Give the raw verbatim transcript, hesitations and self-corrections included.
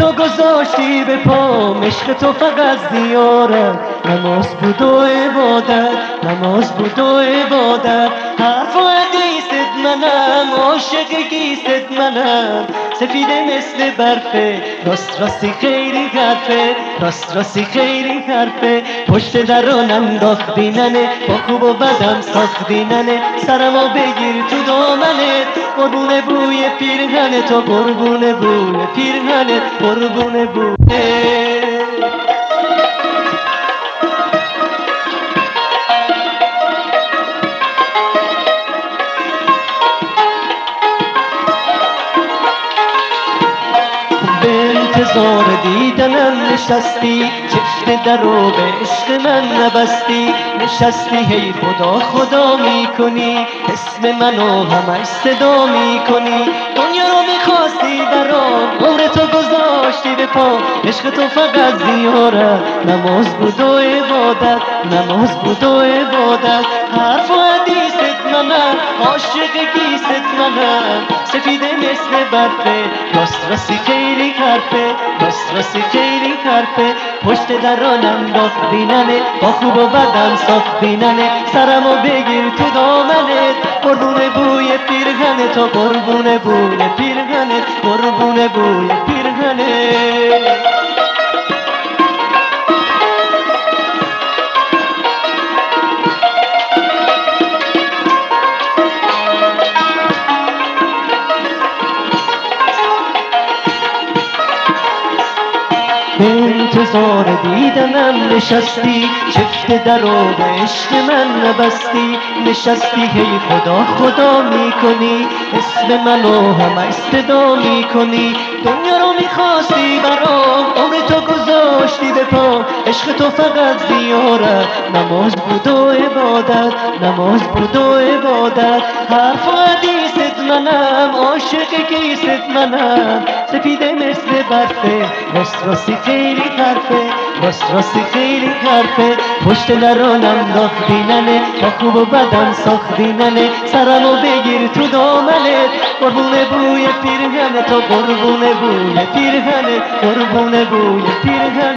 تو گذاشتی به پام، عشق تو فقط دیارم. نماز بود و عبادت، نماز بود و عبادت. حرف و حدیثت منم، عاشق گیست منم. سفیده مثل برفه، راست راستی خیلی حرفه، راست راستی خیلی حرفه. پشت درون انداختی ننه، با خوب و بدم ساختی ننه. سرمو بگیر تو دامنت، قربون بوی پیرهنت، تو قربون بوی پیرهنت، قربون بوی. به انتظار دیدنم نشستی، چشم در رو به عشق من نبستی. نشستی هی خدا خدا میکنی، اسم منو همش صدا میکنی. دنیا رو میخواستی برام، عمر تو گذاشتی به پا. عشق تو فقط زیارت، نماز بود و عبادت، نماز بود و عبادت. حرف و حدیثت منم، عاشق گیست منم. سفیده مثل برفه، راست راستی خیلی حرفه، راست راستی خیلی حرفه. پشت دران انداختی ننه، با خوب و بدم ساختی ننه. سرمو بگیر تو دامنت، قربون بوی پیرهنت، تو قربون بوی پیرهنت، قربون بوی پیرهنت. به انتظار دیدنم نشستی، چفت در رو به عشق من نبستی. نشستی هی خدا خدا میکنی، اسم منو همش صدا میکنی. دنیا رو میخواستی برام، عمر تو گذاشتی به پا. عشق تو فقط زیارت، نماز بود و عبادت، نماز بود و عبادت. حرف و حدیثت منم، عاشق گیست منم. سفیده مثل برفه، راست راستی خیلی حرفه، راست راستی خیلی حرفه. پشت دران انداختی ننه، با خوب و بدم ساختی ننه. سرمو بگیر تو دامنت، قربون بوی پیرهنت، تو قربون بوی پیرهنت، قربون بوی پیرهنت.